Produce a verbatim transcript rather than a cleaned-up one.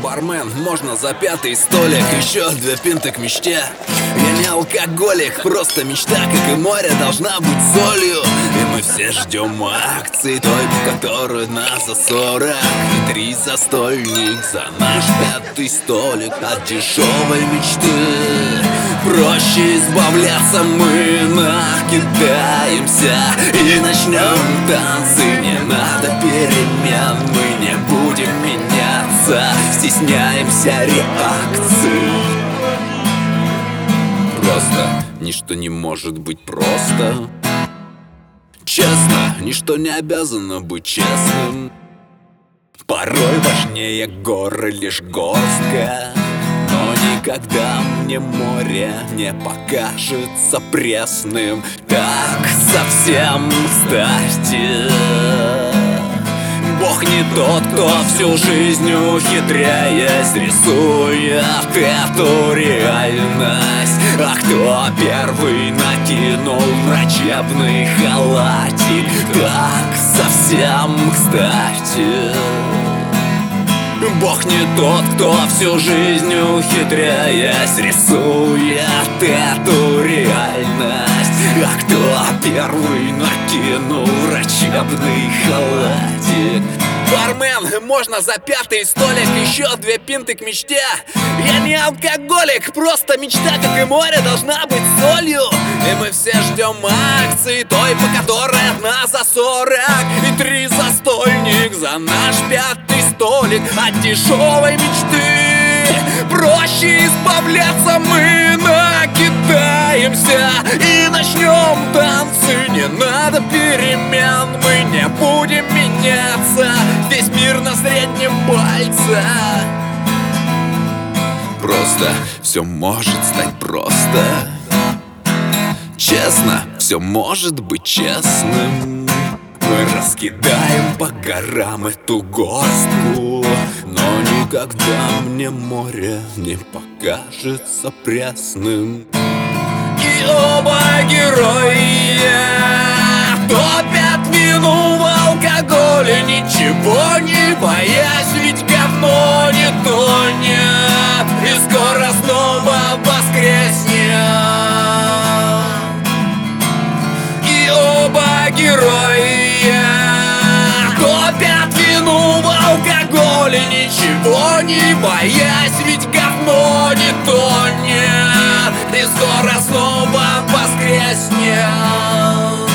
Бармен, можно за пятый столик? Еще две пинты к мечте. Я не алкоголик, просто мечта, как и море, должна быть солью. И мы все ждем акции, той, по которой нас за сорок. И три за стольник, за наш пятый столик от дешевой мечты. Проще избавляться, мы накидаемся и начнем танцы. Не надо перемен, мы не будем меняться, стесняемся реакций. Просто ничто не может быть просто. Честно, ничто не обязано быть честным. Порой важнее горы лишь горстка. Но никогда мне море не покажется пресным. Так совсем, кстати, Бог не тот, кто всю жизнь ухитряясь рисует эту реальность. А кто первый накинул врачебный халатик? Так совсем, кстати, Бог не тот, кто всю жизнь ухитряясь рисует эту реальность. А кто первый накинул врачебный халатик? Бармен, можно за пятый столик? Еще две пинты к мечте. Я не алкоголик, просто мечта, как и море, должна быть солью. И мы все ждем акции, той, по которой одна за сорок. И три за стольник, за наш пятый столик от дешевой мечты. Проще избавляться, мы накидаемся и начнем танцы. Не надо перемен, мы не будем меняться. Весь мир на среднем пальце. Просто все может стать просто. Честно, все может быть честным. Мы раскидаем по горам эту горстку, но никогда мне море не покажется пресным. И оба героя топят вину в алкоголе, ничего не боясь, ведь говно не тонет и скоро снова воскреснет. И оба героя топят вину в алкоголе, ничего не боясь, ведь говно не тонет и скоро снова воскреснет.